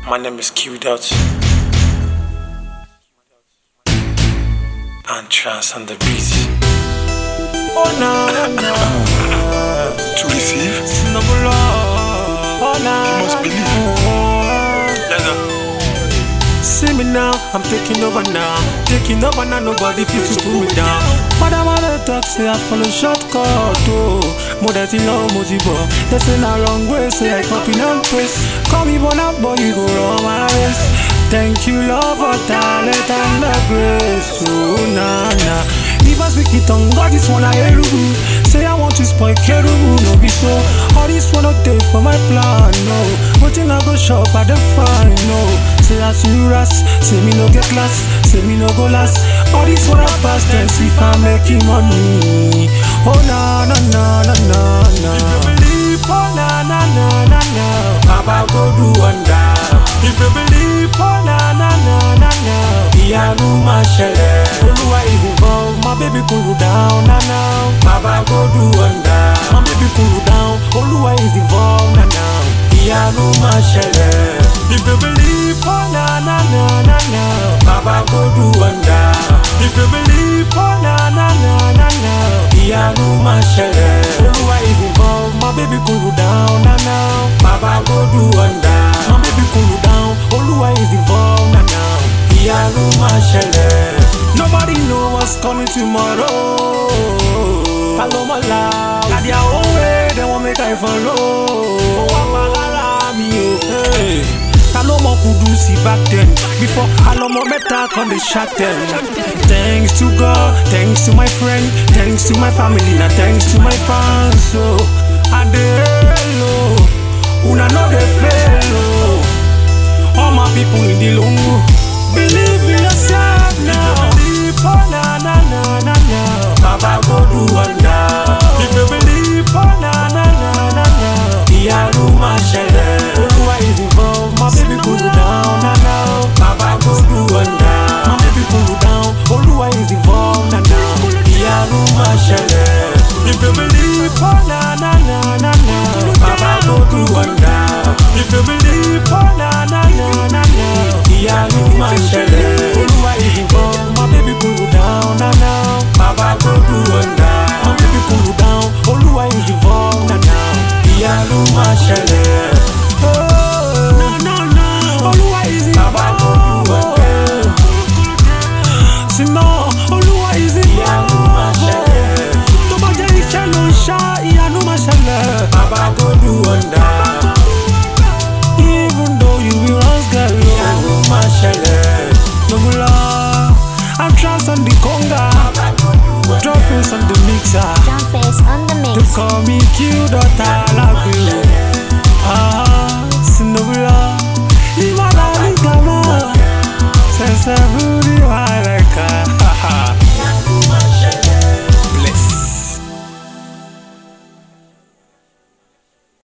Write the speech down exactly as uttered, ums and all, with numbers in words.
My name is Q Dot and Trance on the beat. Oh no, no. To receive, No oh, no. you must believe. Let's go. See me now, I'm taking over now. Taking over now, nobody feels to pull me down. But I wanna talk, say I follow shortcut, oh. More than you know, Mozibo. They say na wrong way, say I copy and paste. Call me one up, boy, you go run my race. Thank you, Lord, for talent and the grace, oh, nah, nah. If I speak it on God, this one I hear you. Say I want to spoil Kerubu, no be so. All this one not take for my plan, no. But I go shop at the fine, no. Say I see you ras, say me no get class, say me no go last. All this one I pass tense if I'm making money. Oh na na na na na na. If you believe, oh na na na na na, Baba go do wonder. If you believe, oh na na na na na, Iyanu ma ṣẹlẹ̀. Oluwa is involved, my baby cool down na now. Baba go do wonder. My baby cool down, Oluwa is involved na now. Iyanu ma ṣẹlẹ̀. If you believe, oh na na na na na, Baba go do wonder. If you believe, oh na na na na na, Iyanu ma ṣẹlẹ̀. Oluwa is involved, my baby cool down na now. Baba go do wonder. My baby cool down, Oluwa is involved na now. Iyanu ma ṣẹlẹ̀. Nobody know what's coming tomorrow. Paloma loud, got their own way, they won't make I follow. Oh, I'm me, hey. Paloma could do see back then. Before Paloma better come the shot them. Thanks to God, thanks to my friend, thanks to my family, now thanks to my fans. So I hello, una know the fellow. All my people in the lungu, believe in yourself now. Believe, oh na na na na na, Baba go do wonder. If you believe, oh na na na na na, Iyanu ma ṣẹlẹ̀. Oluwa is involved, my baby cool down na now. Baba go do wonder. My baby cool down, Oluwa is involved na now. Iyanu ma ṣẹlẹ̀. If you believe, oh na na na na na, Baba go do wonder. If you believe, oh na na na na na, Iyanu ma ṣẹlẹ̀. Oluwa is involved, my baby cool down na now. Baba go do wonder. My baby cool down, Oluwa is involved na now. Iyanu ma ṣẹlẹ̀. Oh, no no no, Oluwa is involved. Baba go do wonder. Sinon, Oluwa is involved. Iyanu ma ṣẹlẹ̀. Tó bá jẹ́ iṣẹ́ ló ń ṣá, Iyanu ma ṣẹlẹ̀. Baba go do wonder. Even though you be once girl, Iyanu ma ṣẹlẹ̀. No bula, I'm Trance on the conga, Drum face on the mixer. Drum face on the They mix. call me Q Dot.